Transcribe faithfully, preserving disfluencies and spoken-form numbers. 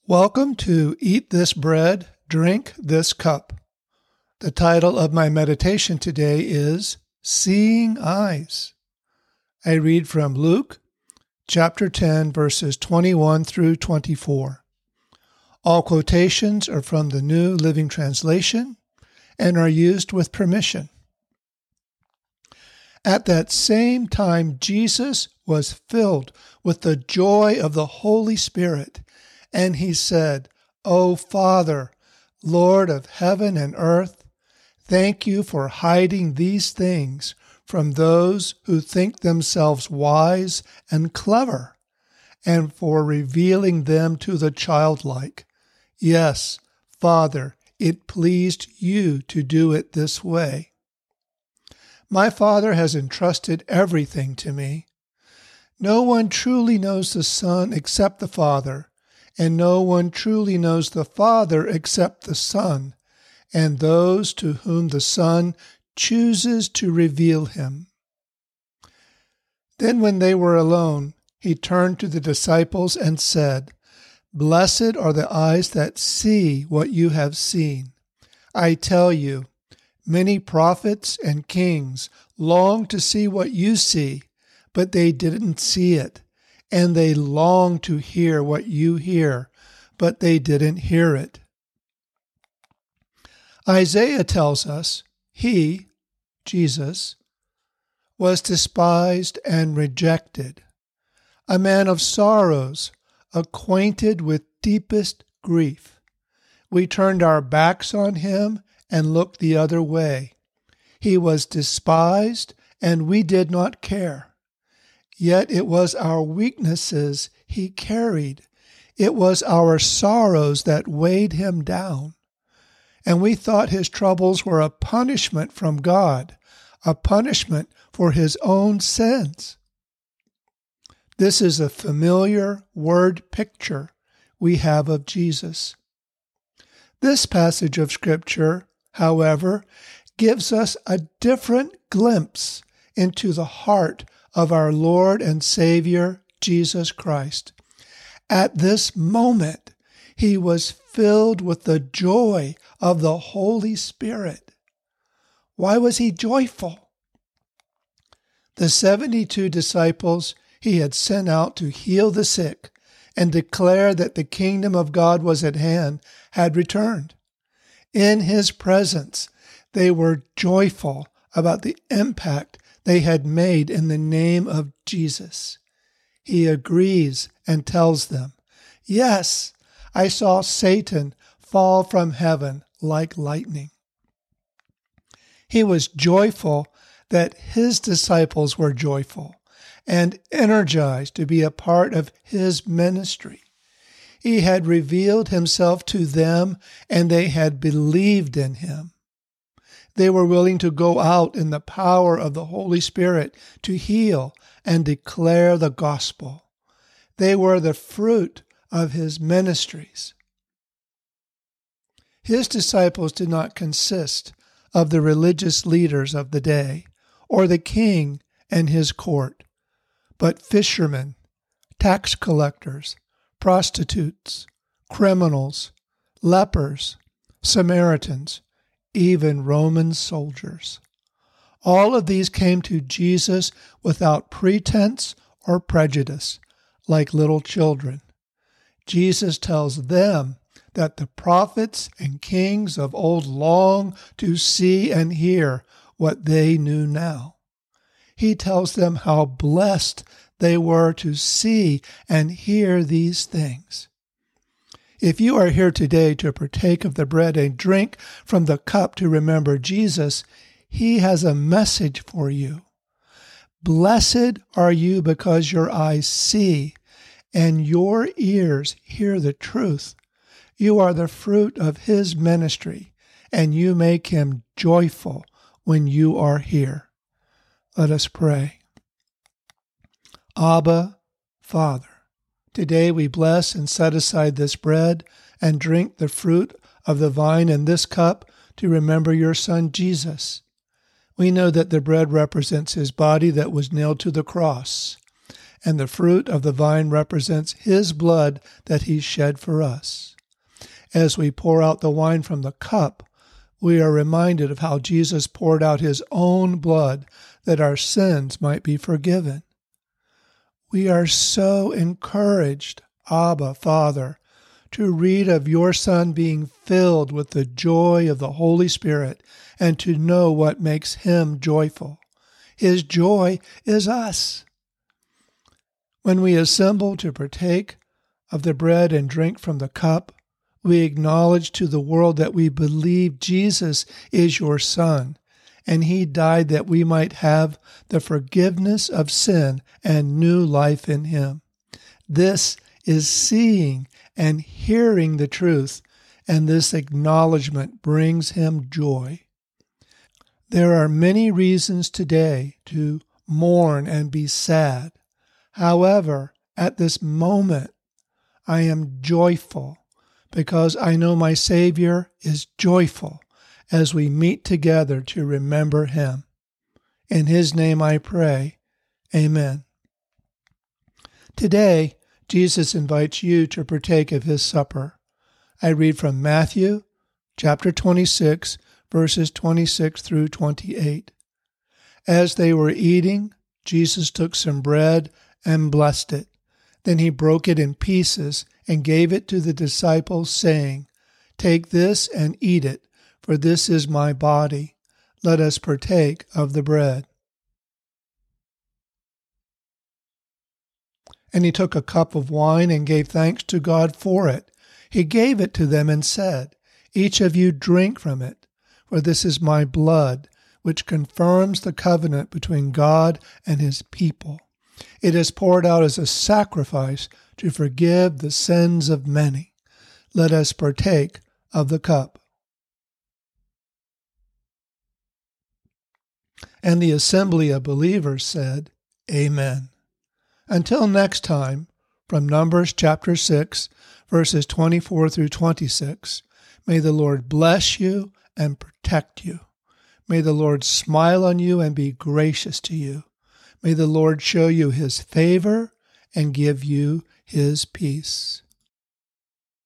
Welcome to Eat This Bread, Drink This Cup. The title of my meditation today is Seeing Eyes. I read from Luke chapter ten, verses twenty-one through twenty-four. All quotations are from the New Living Translation and are used with permission. At that same time, Jesus was filled with the joy of the Holy Spirit, and he said, O Father, Lord of heaven and earth, thank you for hiding these things from those who think themselves wise and clever, and for revealing them to the childlike. Yes, Father, it pleased you to do it this way. My Father has entrusted everything to me. No one truly knows the Son except the Father, and no one truly knows the Father except the Son, and those to whom the Son chooses to reveal him. Then when they were alone, he turned to the disciples and said, Blessed are the eyes that see what you have seen. I tell you, many prophets and kings longed to see what you see, but they didn't see it. And they long to hear what you hear, but they didn't hear it. Isaiah tells us he, Jesus, was despised and rejected, a man of sorrows, acquainted with deepest grief. We turned our backs on him and looked the other way. He was despised, and we did not care. Yet it was our weaknesses he carried. It was our sorrows that weighed him down. And we thought his troubles were a punishment from God, a punishment for his own sins. This is a familiar word picture we have of Jesus. This passage of Scripture, however, gives us a different glimpse into the heart of our Lord and Savior, Jesus Christ. At this moment, he was filled with the joy of the Holy Spirit. Why was he joyful? The seventy-two disciples he had sent out to heal the sick and declare that the kingdom of God was at hand had returned. In his presence, they were joyful about the impact they had made in the name of Jesus. He agrees and tells them, Yes, I saw Satan fall from heaven like lightning. He was joyful that his disciples were joyful and energized to be a part of his ministry. He had revealed himself to them, and they had believed in him. They were willing to go out in the power of the Holy Spirit to heal and declare the gospel. They were the fruit of his ministries. His disciples did not consist of the religious leaders of the day or the king and his court, but fishermen, tax collectors, prostitutes, criminals, lepers, Samaritans, even Roman soldiers. All of these came to Jesus without pretense or prejudice, like little children. Jesus tells them that the prophets and kings of old long to see and hear what they knew now. He tells them how blessed they were to see and hear these things. If you are here today to partake of the bread and drink from the cup to remember Jesus, he has a message for you. Blessed are you because your eyes see and your ears hear the truth. You are the fruit of his ministry, and you make him joyful when you are here. Let us pray. Abba, Father, today we bless and set aside this bread and drink the fruit of the vine in this cup to remember your Son Jesus. We know that the bread represents his body that was nailed to the cross, and the fruit of the vine represents his blood that he shed for us. As we pour out the wine from the cup, we are reminded of how Jesus poured out his own blood that our sins might be forgiven. We are so encouraged, Abba, Father, to read of your Son being filled with the joy of the Holy Spirit and to know what makes him joyful. His joy is us. When we assemble to partake of the bread and drink from the cup, we acknowledge to the world that we believe Jesus is your Son, and he died that we might have the forgiveness of sin and new life in him. This is seeing and hearing the truth, and this acknowledgement brings him joy. There are many reasons today to mourn and be sad. However, at this moment, I am joyful because I know my Savior is joyful as we meet together to remember him. In his name I pray, amen. Today, Jesus invites you to partake of his supper. I read from Matthew chapter twenty-six, verses twenty-six through twenty-eight. As they were eating, Jesus took some bread and blessed it. Then he broke it in pieces and gave it to the disciples, saying, "Take this and eat it, for this is my body. Let us partake of the bread." And he took a cup of wine and gave thanks to God for it. He gave it to them and said, "Each of you drink from it, for this is my blood, which confirms the covenant between God and his people. It is poured out as a sacrifice to forgive the sins of many. Let us partake of the cup." And the assembly of believers said, "Amen." Until next time, from Numbers chapter six, verses twenty-four through twenty-six, may the Lord bless you and protect you. May the Lord smile on you and be gracious to you. May the Lord show you his favor and give you his peace.